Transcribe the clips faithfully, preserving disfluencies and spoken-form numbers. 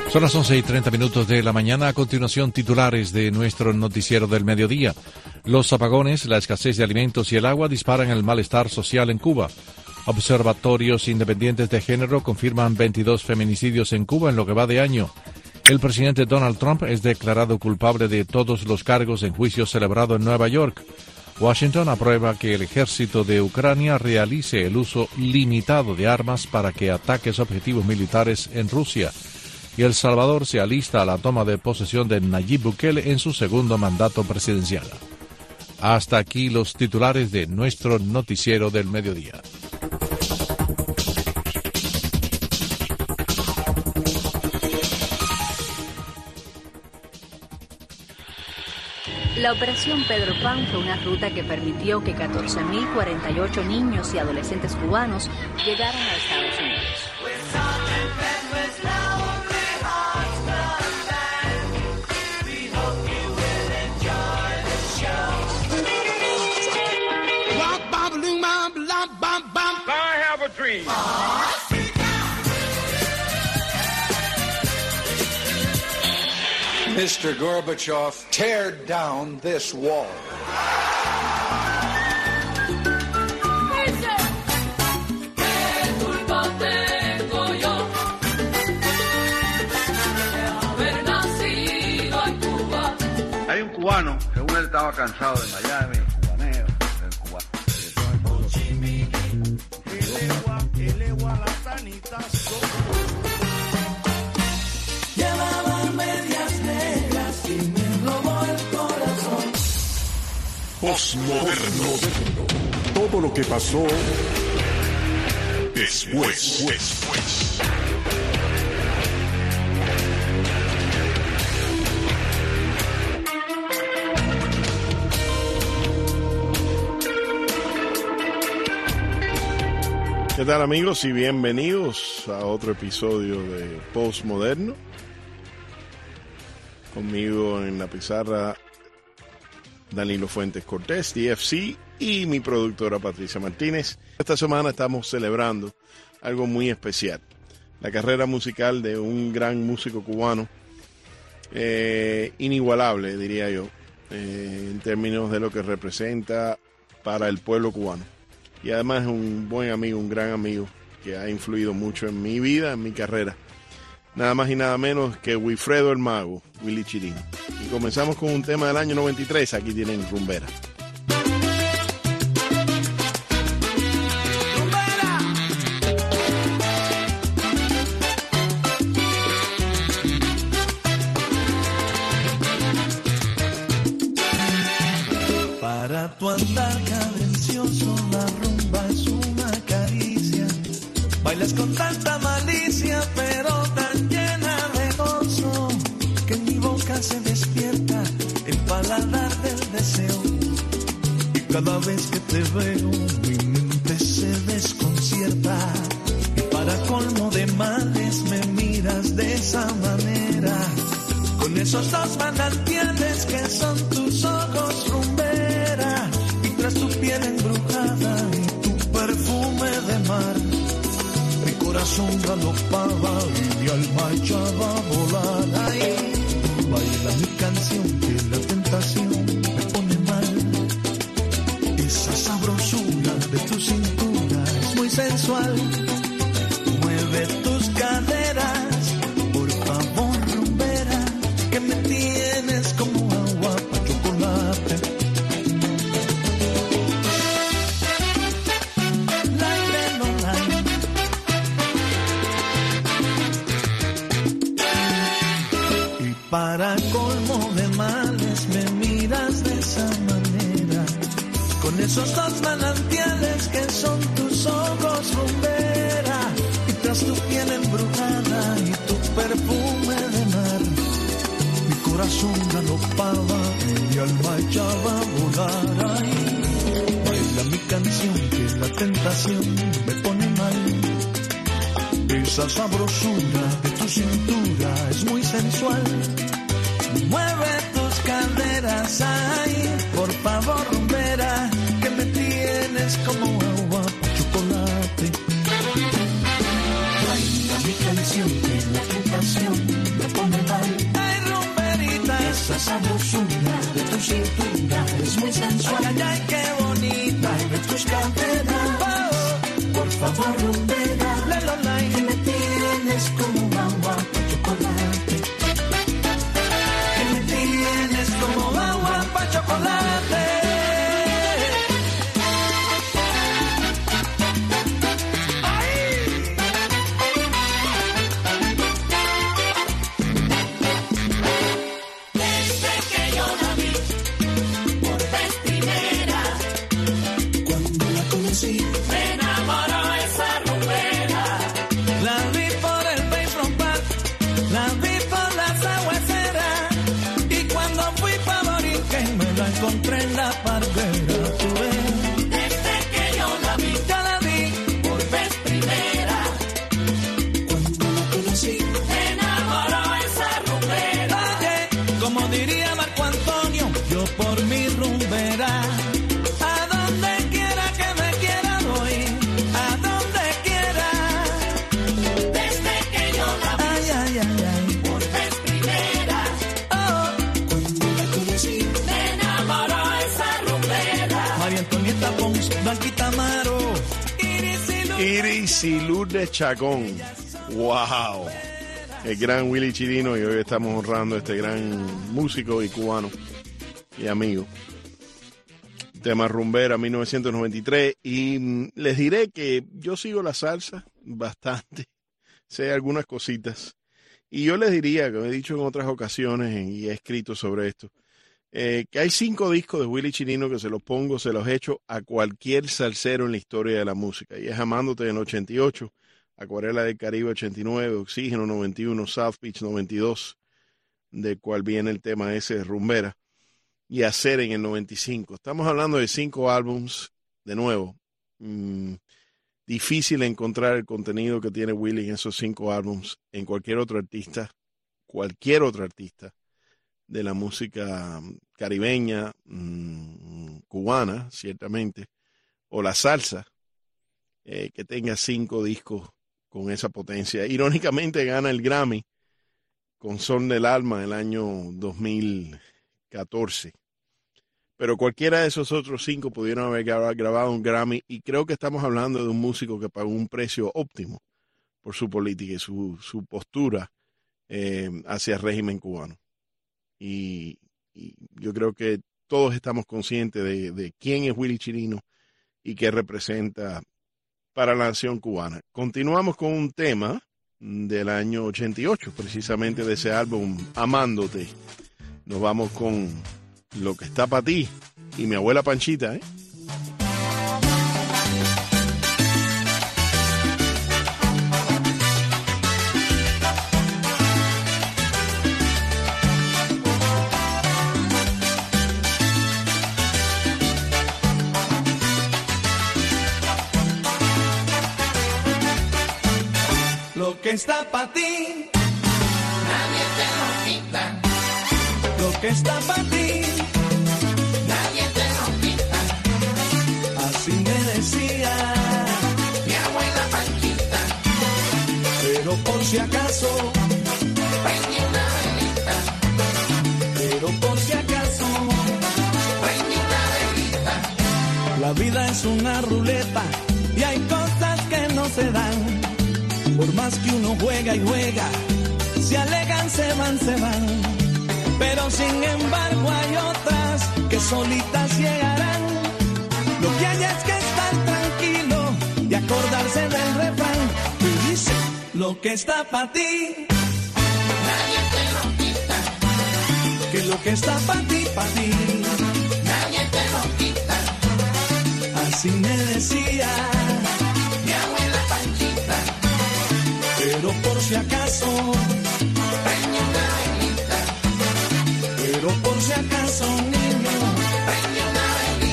Son las once y treinta minutos de la mañana. A continuación, titulares de nuestro noticiero del mediodía. Los apagones, la escasez de alimentos y el agua disparan el malestar social en Cuba. Observatorios independientes de género confirman veintidós feminicidios en Cuba en lo que va de año. El presidente Donald Trump es declarado culpable de todos los cargos en juicio celebrado en Nueva York. Washington aprueba que el ejército de Ucrania realice el uso limitado de armas para que ataque objetivos militares en Rusia. Y El Salvador se alista a la toma de posesión de Nayib Bukele en su segundo mandato presidencial. Hasta aquí los titulares de nuestro noticiero del mediodía. La Operación Pedro Pan fue una ruta que permitió que catorce mil cuarenta y ocho niños y adolescentes cubanos llegaran a Estados Unidos. mister Gorbachev, tear down this wall. Hay un cubano, según él estaba cansado de Miami, el cubaneo, el cubano. Postmoderno. Todo lo que pasó después. después. ¿Qué tal, amigos? Y bienvenidos a otro episodio de Postmoderno. Conmigo en la pizarra Danilo Fuentes Cortés, D F C, y mi productora Patricia Martínez. Esta semana estamos celebrando algo muy especial, la carrera musical de un gran músico cubano, eh, inigualable, diría yo, eh, en términos de lo que representa para el pueblo cubano. Y además es un buen amigo, un gran amigo, que ha influido mucho en mi vida, en mi carrera. Nada más y nada menos que Wilfredo el Mago, Willy Chirino. Y comenzamos con un tema del año noventa y tres. Aquí tienen Rumbera. Para tu andar cadencioso, la rumba es una caricia. Bailas con tanta malicia, pero tan llena de gozo, que en mi boca se despierta el paladar del deseo. Y cada vez que te veo, mi mente se desconcierta. Y para colmo de males, me miras de esa manera, con esos dos manantiales que son tus ojos, rumbera, y tras tu piel embrujada y tu perfume de mar, mi corazón galopaba y mi alma echaba a volar. Ay, baila mi canción que la tentación me pone mal. Esa sabrosura de tu cintura es muy sensual. Mueve tus caderas, por favor, rumbera, que me tienes como agua para chocolate. Para colmo de males me miras de esa manera, con esos dos manantiales que son tus ojos, rumbera, y tras tu piel embrujada y tu perfume de mar, mi corazón galopaba y mi alma echaba a volar. Ay, baila mi canción que la tentación me pone mal. Esa sabrosura de tu cintura es muy sensual. Mueve tus caderas, ay, por favor, rumbera, que me tienes como agua para chocolate. Baila mi canción que la tentación me por rumbera, la la la, que me tienes como agua pa' chocolate, que me tienes como agua pa' chocolate. Me enamoró esa rumbera. La vi por el Bayfront Park, la vi por la Sahuesera, y cuando fui pa' Borinquen me la encontré en la Parguera. Tú ves, Desde que yo la vi, ya la vi por vez primera. cuando la conocí. Me enamoró esa rumbera. Oye, como diría Marco Antonio, yo por mi rumbera. A donde quiera que me quiera voy, a donde quiera. Desde que yo la vi, Ay, ay, ay, ay. por vez primera. Oh, cuando la conocí. Me enamoró esa rumbera. María Antonieta Pons, Blanquita Amaro, Iris y Luz. Iris y Lourdes Chacón. ¡Wow! El gran Willy Chirino, y hoy estamos honrando a este gran músico y cubano y amigo. Tema Rumbera, mil novecientos noventa y tres. Y mm, les diré que yo sigo la salsa bastante. Sé algunas cositas. Y yo les diría, como he dicho en otras ocasiones y he escrito sobre esto, eh, que hay cinco discos de Willy Chirino que se los pongo, se los echo a cualquier salsero en la historia de la música. Y es Amándote en ochenta y ocho, Acuarela del Caribe ochenta y nueve, Oxígeno noventa y uno, South Beach noventa y dos, del cual viene el tema ese de Rumbera, y Hacer en el noventa y cinco. Estamos hablando de cinco álbums, de nuevo. Mmm, difícil encontrar el contenido que tiene Willy en esos cinco álbums en cualquier otro artista, cualquier otro artista de la música caribeña, mmm, cubana, ciertamente, o la salsa, eh, que tenga cinco discos con esa potencia. Irónicamente gana el Grammy con Son del Alma el año dos mil catorce. Pero cualquiera de esos otros cinco pudieron haber grabado un Grammy, y creo que estamos hablando de un músico que pagó un precio óptimo por su política y su, su postura eh, hacia el régimen cubano. Y, y yo creo que todos estamos conscientes de, de quién es Willy Chirino y qué representa para la nación cubana. Continuamos con un tema del año ochenta y ocho, precisamente de ese álbum Amándote. Nos vamos con Lo que está para ti y Mi abuela Panchita, ¿eh? Lo que está para ti, Nadie te lo quita, lo que está para ti, nadie te lo quita. así me decía, Mi abuela Panchita, pero por si acaso, prendí una velita, pero por si acaso, prendí una velita. la vida es una ruleta y hay cosas que no se dan. Por más que uno juega y juega, se alegan, se van, se van. Pero sin embargo hay otras que solitas llegarán. Lo que hay es que estar tranquilo y acordarse del refrán que dice: lo que está para ti, Nadie te lo quita, que lo que está para ti, para ti. nadie te lo quita. Así me decía, Mi abuela Panchita, pero por si acaso, prendí una velita, pero por si acaso, niño. prendí una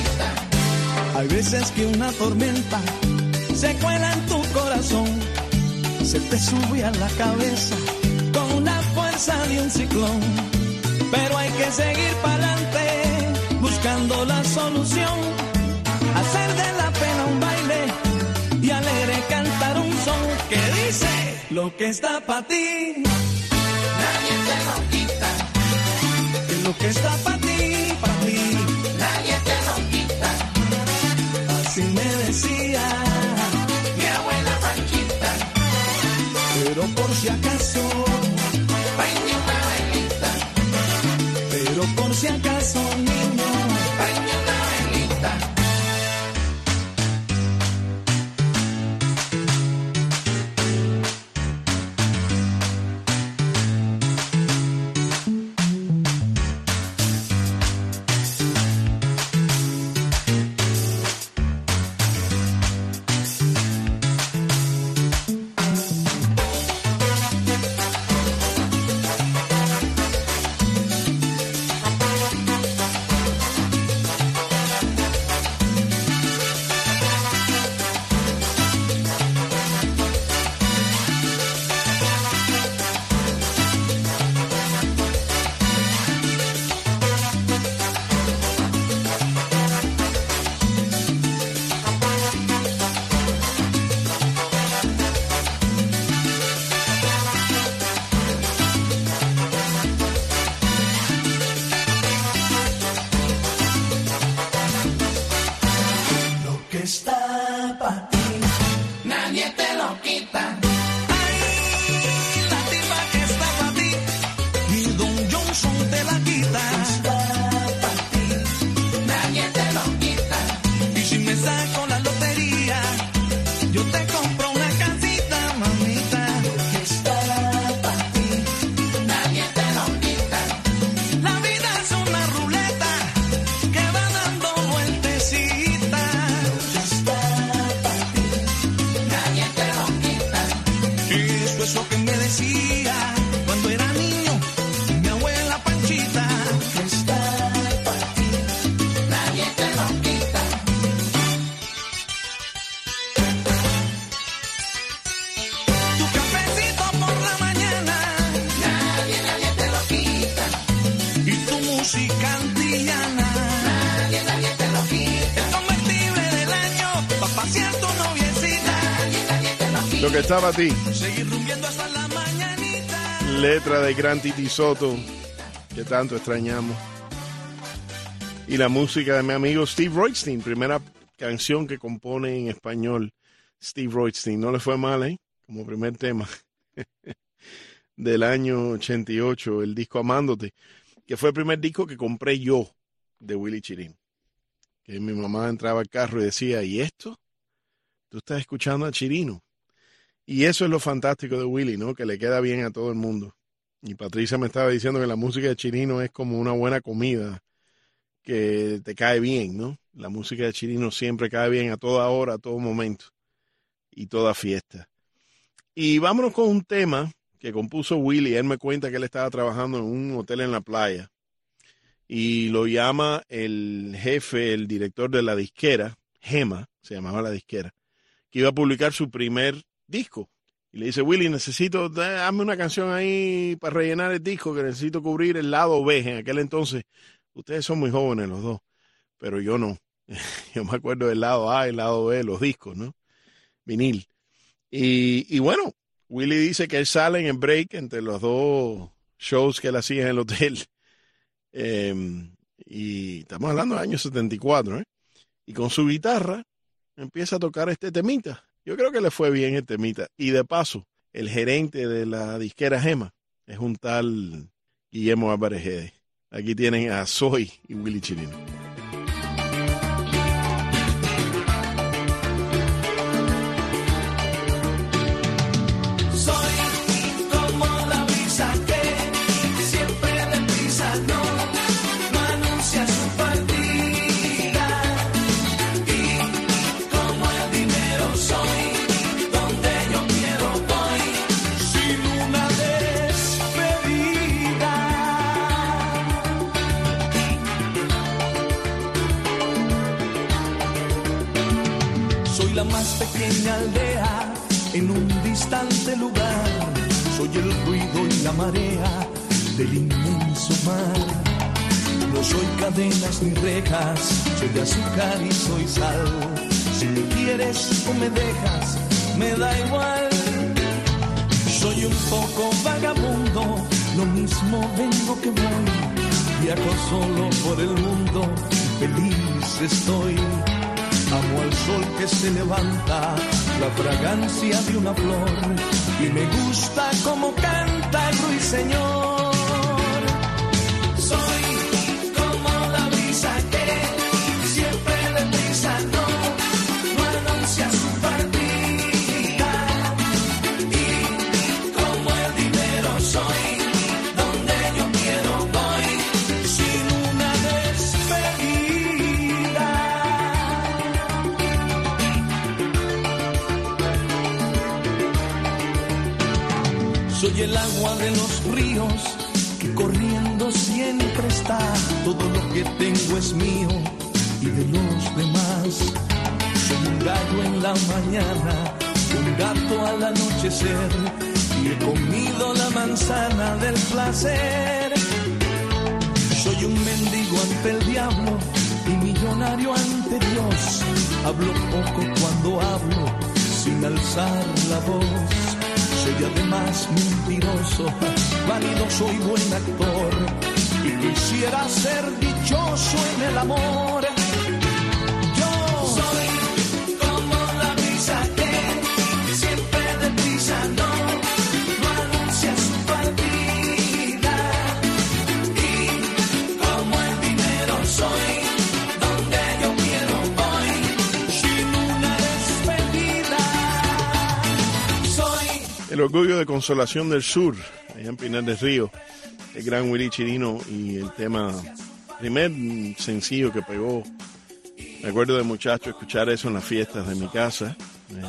velita. Hay veces que una tormenta se cuela en tu corazón, se te sube a la cabeza con la fuerza de un ciclón. Pero hay que seguir para adelante buscando la solución, hacer de la pena un baile y alegre cantar un son que dice: lo que está para ti, Nadie te lo quita, que lo que está para ti, para ti. nadie te lo quita. Así me decía, Mi abuela pero por si acaso, Preñe una velita, pero por si acaso, niño, preñe una velita. está para ti, nadie te lo quita. ay, la tipa que está para ti, y Don Johnson te la quita. Está para ti, Nadie te lo quita. y si me saco la lotería, yo te compro una casita, mamita. Está para ti, Nadie te lo quita. la vida es una ruleta que va dando vueltecita. Está para ti, Nadie te lo quita. eso es lo que me decía cuando era niño mi abuela Panchita. Está para ti, Nadie te lo quita. tu cafecito por la mañana Nadie, nadie te lo quita. y tu música antillana. Nadie, nadie te lo quita. El convertible del año pa' pasear tu noviecita. Nadie, nadie te lo quita. Lo que estaba a ti. Seguir rumbiendo hasta la mañanita. Letra de Gran Titi Soto, que tanto extrañamos. Y la música de mi amigo Steve Roystein, primera canción que compone en español Steve Roystein. No le fue mal, ¿eh? Como primer tema del año ochenta y ocho, el disco Amándote, que fue el primer disco que compré yo de Willy Chirino. Que mi mamá entraba al carro y decía, ¿y esto? Tú estás escuchando a Chirino. Y eso es lo fantástico de Willy, ¿no? Que le queda bien a todo el mundo. Y Patricia me estaba diciendo que la música de Chirino es como una buena comida, que te cae bien, ¿no? La música de Chirino siempre cae bien a toda hora, a todo momento y toda fiesta. Y vámonos con un tema que compuso Willy. Él me cuenta que él estaba trabajando en un hotel en la playa y lo llama el jefe, el director de la disquera, Gema, se llamaba la disquera, que iba a publicar su primer disco. Y le dice, Willy, necesito, dame una canción ahí para rellenar el disco, que necesito cubrir el lado B. En aquel entonces, ustedes son muy jóvenes los dos, pero yo no. Yo me acuerdo del lado A y el lado B, los discos, ¿no? Vinil. Y, y bueno, Willy dice que él sale en el break entre los dos shows que él hacía en el hotel. Eh, y estamos hablando del año setenta y cuatro, ¿eh? Y con su guitarra empieza a tocar este temita. Yo creo que le fue bien el temita. Y de paso, el gerente de la disquera Gema es un tal Guillermo Álvarez Gede. Aquí tienen a Soy y Willy Chirino. soy como la brisa que siempre deprisa no, no anuncia su partida. Y como el dinero soy, donde yo quiero voy, sin una despedida. Soy la más pequeña aldea en un distante lugar. Soy el ruido y la marea del inmenso mar. No soy cadenas ni rejas, soy de azúcar y soy sal. Si me quieres o me dejas, me da igual. Soy un poco vagabundo, lo mismo vengo que voy. Viajo solo por el mundo, feliz estoy. Amo al sol que se levanta, la fragancia de una flor, y me gusta como canta el ruiseñor. Soy como la brisa que siempre deprisa no, no anuncia su partida, y como el dinero soy, donde yo quiero voy, sin una despedida. Soy el agua de los ríos que corriendo siempre está. Todo lo que tengo es mío y de los demás. Soy un gallo en la mañana, un gato al anochecer, y he comido la manzana del placer. Soy un mendigo ante el diablo y millonario ante Dios. Hablo poco cuando hablo, sin alzar la voz. Soy además mentiroso, vanidoso y buen actor, y quisiera ser dichoso en el amor. Yo soy como la brisa que siempre deprisa no, no anuncia su partida, y como el dinero soy, donde yo quiero voy, sin una despedida. Soy El orgullo de Consolación del Sur, allá en Pinar del Río, el gran Willy Chirino, y el tema, primer sencillo que pegó. Me acuerdo de muchacho escuchar eso en las fiestas de mi casa. Eh,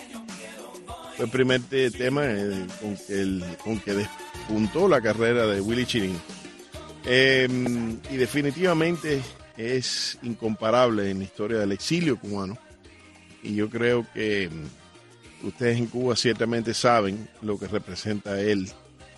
fue el primer te- tema eh, con, que el, con que despuntó la carrera de Willy Chirino. Eh, y definitivamente es incomparable en la historia del exilio cubano. Y yo creo que ustedes en Cuba ciertamente saben lo que representa él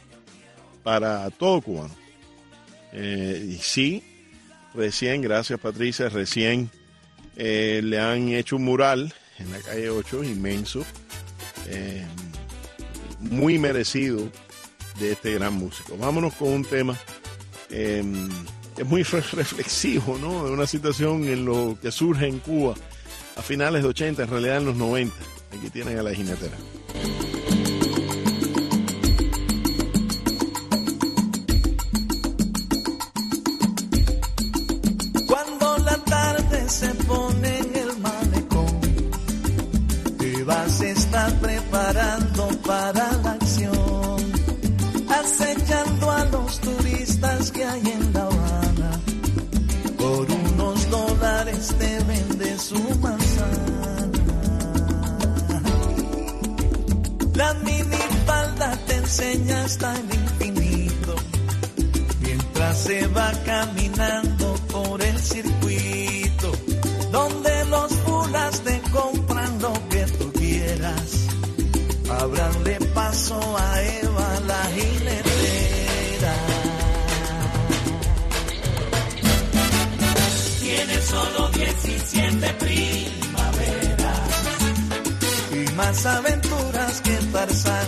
para todo cubano. Eh, y sí, recién, gracias Patricia, recién eh, le han hecho un mural en la calle ocho, inmenso, eh, muy merecido de este gran músico. Vámonos con un tema eh, que es muy reflexivo, ¿no? De una situación en lo que surge en Cuba a finales de ochenta, en realidad en los noventa. Aquí tienen a La Jinetera. Cuando la tarde se pone en el malecón, te vas a estar preparando para la acción, acechando a los turistas que hay en La Habana. Por unos dólares te vende su manzana. La minifalda te enseña hasta el infinito, mientras se va caminando por el circuito, donde los fulas te compran lo que tú quieras. Ábranle paso a Eva la jinetera. Tiene solo diecisiete primaveras y más aventuras que Tarzán.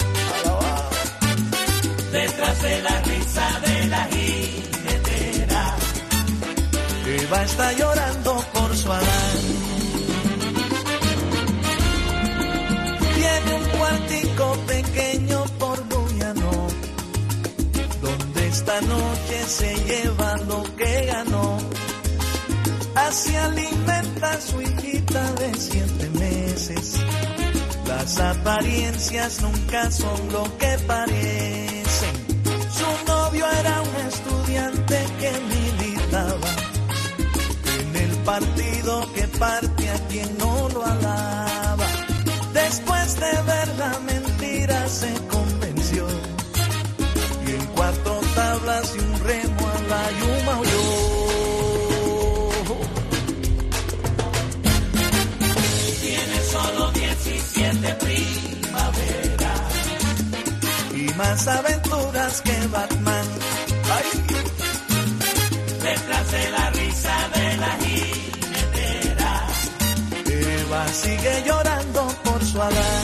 Detrás de la risa de la jinetera, Eva está llorando por su Adán. Tiene un cuartico pequeño por Luyano, donde esta noche se lleva lo que ganó. Así alimenta a su hijita de siete meses. Las apariencias nunca son lo que parecen. Su novio era un estudiante que militaba en el partido que parte a quien no lo alaba. Después de ver la mentira se convenció, y en cuatro tablas y un remo a la yuma huyó. Tiene solo diecisiete primaveras y más aventuras que Batman. ¡Ay! Detrás de la risa de la jinetera, Eva sigue llorando por su Adán.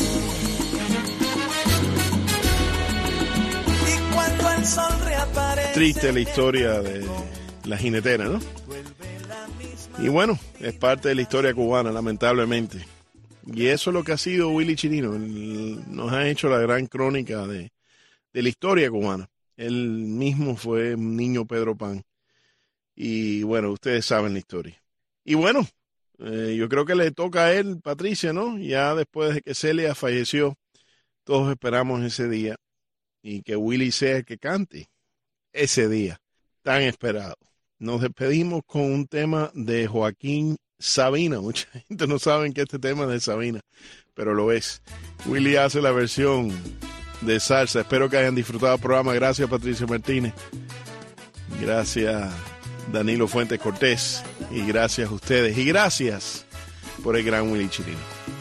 Y cuando el sol reaparece, Triste la historia de La Jinetera, ¿no? vuelve la misma Y bueno, es parte de la historia cubana, lamentablemente. Y eso es lo que ha sido Willy Chirino. Él nos ha hecho la gran crónica de, de la historia cubana. Él mismo fue un niño Pedro Pan. Y bueno, ustedes saben la historia. Y bueno, eh, yo creo que le toca a él, Patricia, ¿no? Ya después de que Celia falleció, todos esperamos ese día. Y que Willy sea el que cante ese día tan esperado. Nos despedimos con un tema de Joaquín Sabina. Mucha gente no sabe que este tema es de Sabina, pero lo es. Willy hace la versión de salsa. Espero que hayan disfrutado el programa. Gracias, Patricia Martínez. Gracias, Danilo Fuentes Cortés. Y gracias a ustedes. Y gracias por el gran Willy Chirino.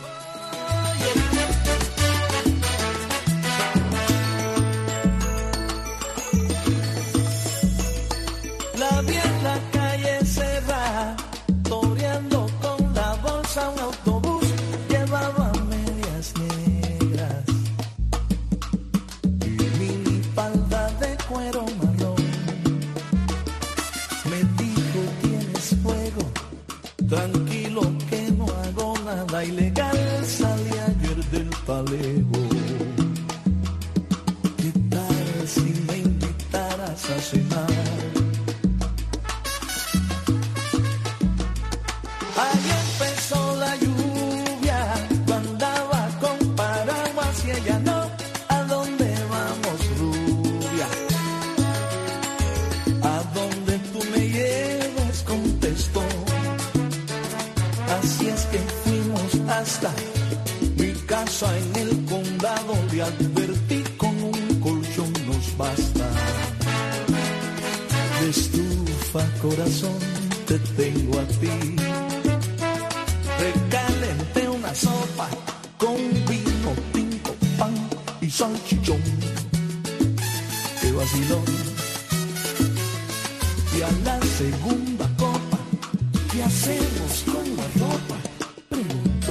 La vi en la calle cerrada, toreando con la bolsa un autobús, llevaba medias negras y mini falda de cuero marrón. Me dijo, ¿tienes fuego? Tranquilo que no hago nada ilegal, salí ayer del Palejo. ¿Qué tal si me invitaras a cenar? Ahí empezó la lluvia, yo andaba con paraguas y ella no. ¿A dónde vamos, rubia? A donde tú me lleves, contestó. Así es que fuimos hasta mi casa en el condado. Le advertí, con un colchón nos basta. De estufa, corazón, te tengo a ti. Recalenté una sopa con vino tinto, pan y salchichón. Qué vacilón. Y a la segunda copa, ¿qué hacemos con la ropa? Preguntó.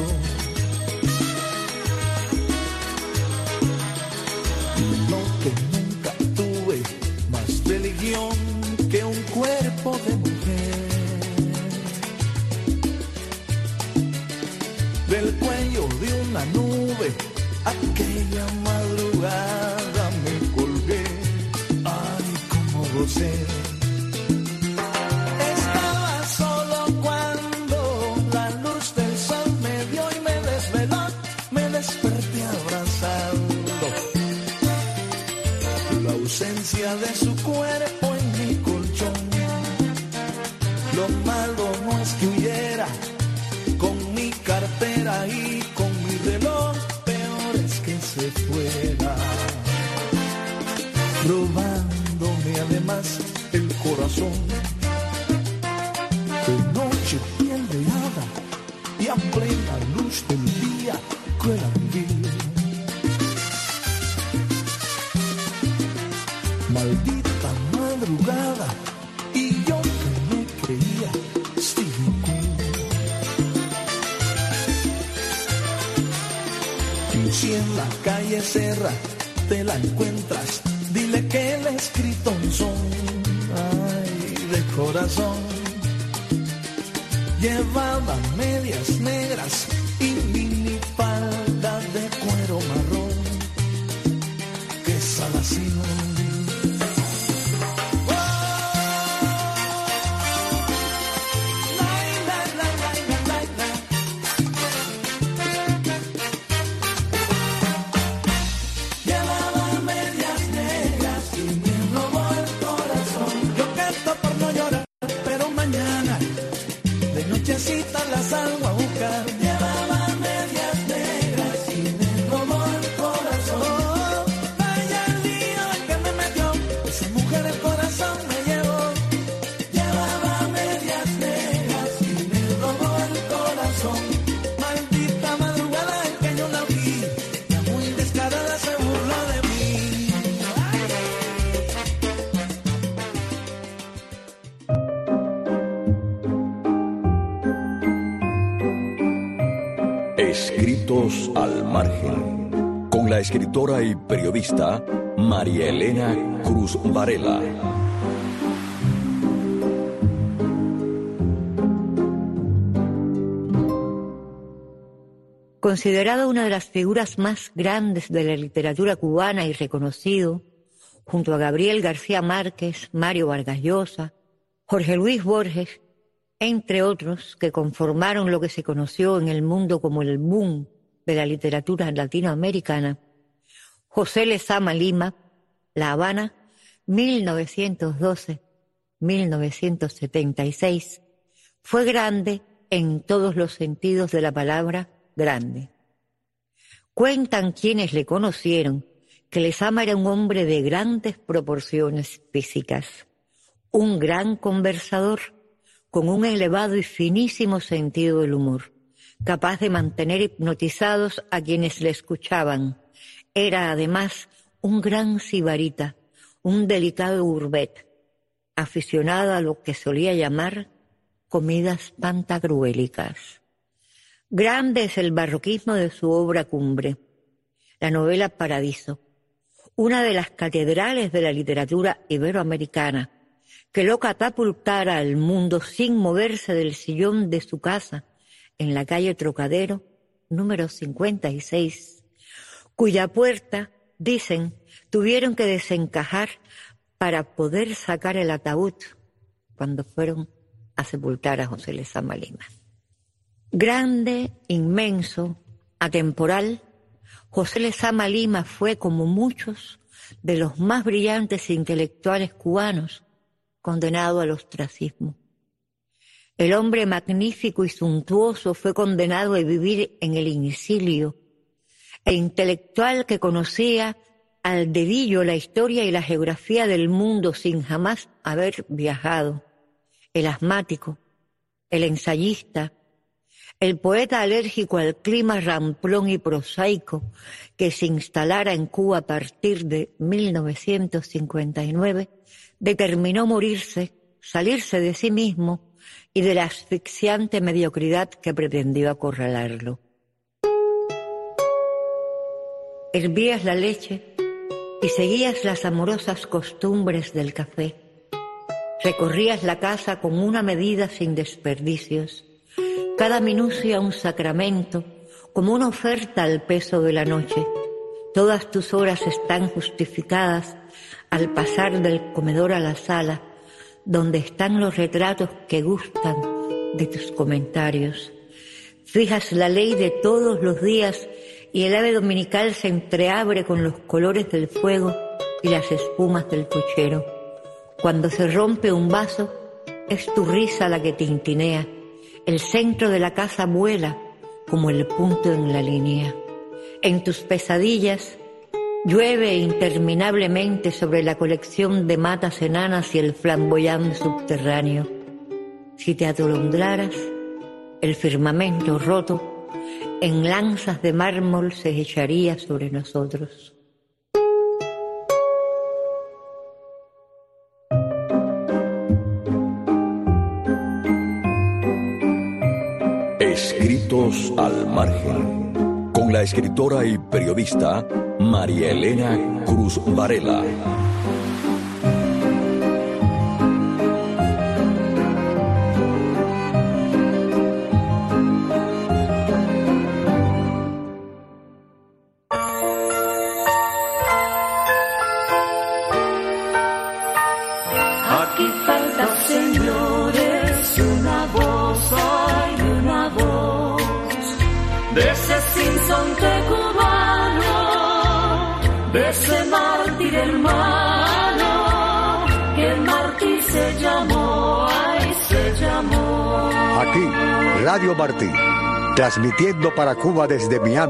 Lo que nunca tuve, más religión que un cuerpo de mujer. Del cuello de una nube, aquella madrugada me colgué. Ay, cómo gocé. Estaba solo cuando la luz del sol me dio y me desveló. Me desperté abrazando la ausencia de su cuerpo en mi colchón. Lo malo no es que huyera con mi cartera y con mi reloj, peor es que se fuera, robándome además el corazón. De noche piel de hada y a plena luz del día, cruel vivir. Maldita madrugada, y yo que me creía Stephen King. Y si en la calle Serra te la encuentras, dile que le he escrito un son, ay, de corazón. Llevaba medias negras y mini falda de cuero marrón. Qué salación. La salgo a buscar. Llevaba medias negras y me robó el corazón. Vaya el lío en que me metió, esa mujer el corazón me llevó. Llevaba medias negras y me robó el corazón. Maldita madrugada en que yo la vi, la muy descarada se burló de mí. Escritos al margen, con la escritora y periodista María Elena Cruz Varela. Considerado una de las figuras más grandes de la literatura cubana y reconocido, junto a Gabriel García Márquez, Mario Vargas Llosa, Jorge Luis Borges, entre otros que conformaron lo que se conoció en el mundo como el boom de la literatura latinoamericana, José Lezama Lima, La Habana, mil novecientos doce a mil novecientos setenta y seis, fue grande en todos los sentidos de la palabra grande. Cuentan quienes le conocieron que Lezama era un hombre de grandes proporciones físicas, un gran conversador con un elevado y finísimo sentido del humor, capaz de mantener hipnotizados a quienes le escuchaban. Era además un gran sibarita, un delicado urbet, aficionado a lo que solía llamar comidas pantagruélicas. Grande es el barroquismo de su obra cumbre, la novela Paradiso, una de las catedrales de la literatura iberoamericana, que lo catapultara al mundo sin moverse del sillón de su casa en la calle Trocadero, número cincuenta y seis, cuya puerta, dicen, tuvieron que desencajar para poder sacar el ataúd cuando fueron a sepultar a José Lezama Lima. Grande, inmenso, atemporal, José Lezama Lima fue, como muchos de los más brillantes intelectuales cubanos, condenado al ostracismo. El hombre magnífico y suntuoso fue condenado a vivir en el incilio. El intelectual que conocía al dedillo la historia y la geografía del mundo sin jamás haber viajado. El asmático, el ensayista, el poeta alérgico al clima ramplón y prosaico que se instalara en Cuba a partir de mil novecientos cincuenta y nueve, determinó morirse, salirse de sí mismo y de la asfixiante mediocridad que pretendió acorralarlo. Hervías la leche y seguías las amorosas costumbres del café. Recorrías la casa con una medida sin desperdicios, cada minucia un sacramento, como una oferta al peso de la noche. Todas tus horas están justificadas al pasar del comedor a la sala, donde están los retratos que gustan de tus comentarios. Fijas la ley de todos los días y el ave dominical se entreabre con los colores del fuego y las espumas del puchero. Cuando se rompe un vaso, es tu risa la que tintinea. El centro de la casa vuela como el punto en la línea. En tus pesadillas llueve interminablemente sobre la colección de matas enanas y el flamboyán subterráneo. Si te atolondraras, el firmamento roto en lanzas de mármol se echaría sobre nosotros. Escritos al margen, con la escritora y periodista María Elena Cruz Varela. Aquí falta, señores, una voz, hay una voz de ese sinsonte cubano, de ese mártir hermano, que el mártir se llamó, ay, se llamó. Aquí, Radio Martí, transmitiendo para Cuba desde Miami.